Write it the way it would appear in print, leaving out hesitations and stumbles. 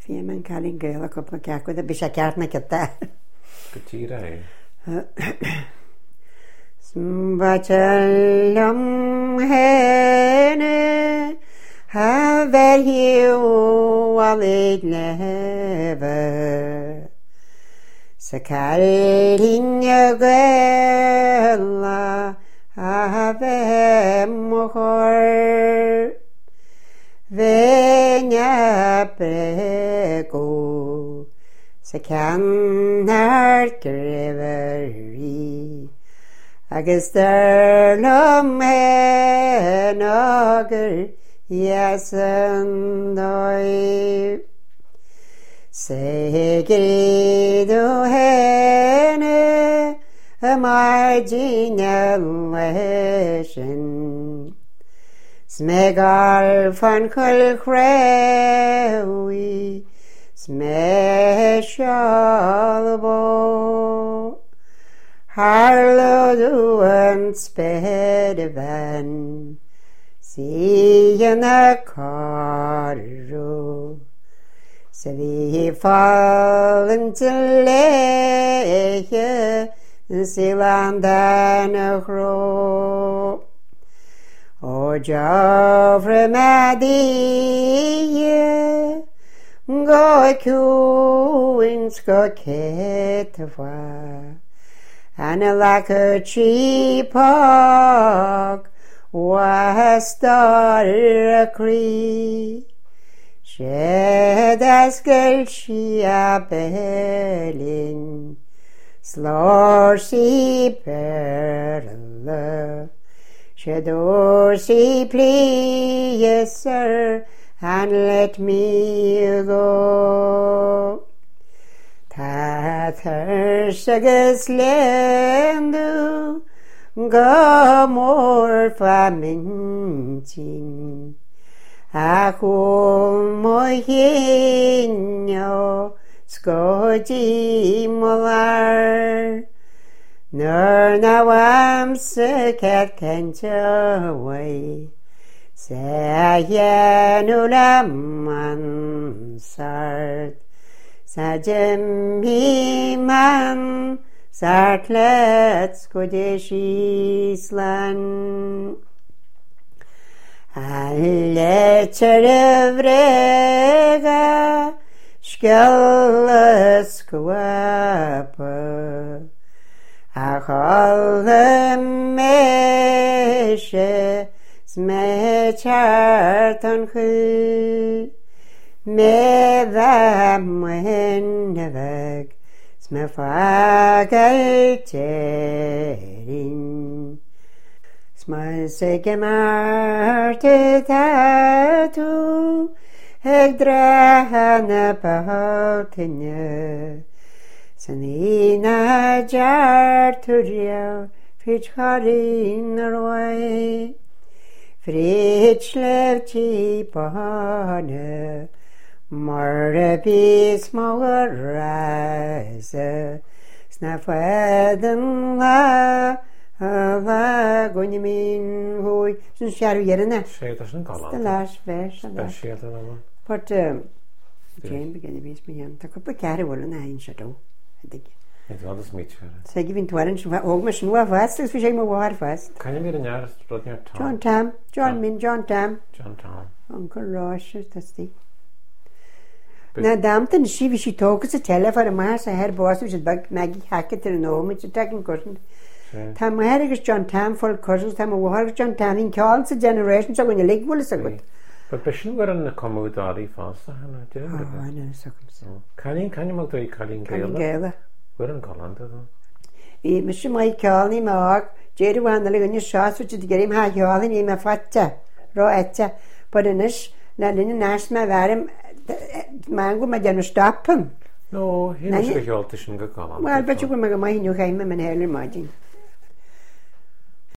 Fí man cailín gael a cúpla ceachcuid a bhí sé ceartna ceta. Go tíra é. Smbatelam hene ha verhiu alid leve sa cailín gael a ve mohor Veña prego sa canar greveri agus derlam hen agur yasan doi segrido hene a margina leshin Smegar fan chrewi smeshalbo Harlo duan spedvan Siyana karu Savi fallen to lehe Silandan akro O Javre Madiye Go Kuins go Ketava Analaka Chipok Wastar Cree Shedaskal Shia Belin Slorsi Perla Shadosi, please, sir, and let me go. Tathersagas lendu, go more faminting. Ako mohinyo, skoji molar. Nur nawam sekat kanchawai Sayanulam sart Sajamiman sartlets kodeshislan Allecherevrega Shkellas kwapa Achal meshe smechartan khu mevamweneveg smefagalterin smasegemartetatu hegdrahana pahotinye Sanina jarturia Fritcharin roi Fritschlevchi pahane Marabis mawarase Snafaden la gonyamin hui Sun sharu yerine Sétasn galant. Stalas vers Spesialt yn yma. Port Jane begynnu bys mi yan Ta cwpa cari wol yn ein siadw Ydig Nid oedd ys mit fer. Sa gifin twarin og ma snwa fast Ys fi siag ma war fast Can you get a nyar rodnir Tom? John Tam John Min John Tam John Tom. Uncle Rosh Tasti Na damten si vi si tókas a tele for a mas a her boss which is bag Maggie Hackett in no which is taking cushion Ta ma her agus John Tam full cushions ta ma war John Tam in calls a generation so when you leg will so good But bysyn war yn y comodari ffos a hynna, I know so comes Can you mag dweud Calin Gael? Gaela War yn Goland ydw? I mis mai calni mag Jerry wan the gun shots which is getting ha calni ni ma fatta ro etta but in this na lin national varim mango ma janu stoppen No, hyn ys ydych chi'n Goland. Wel, bet you go ma hinyo kaime men heller margin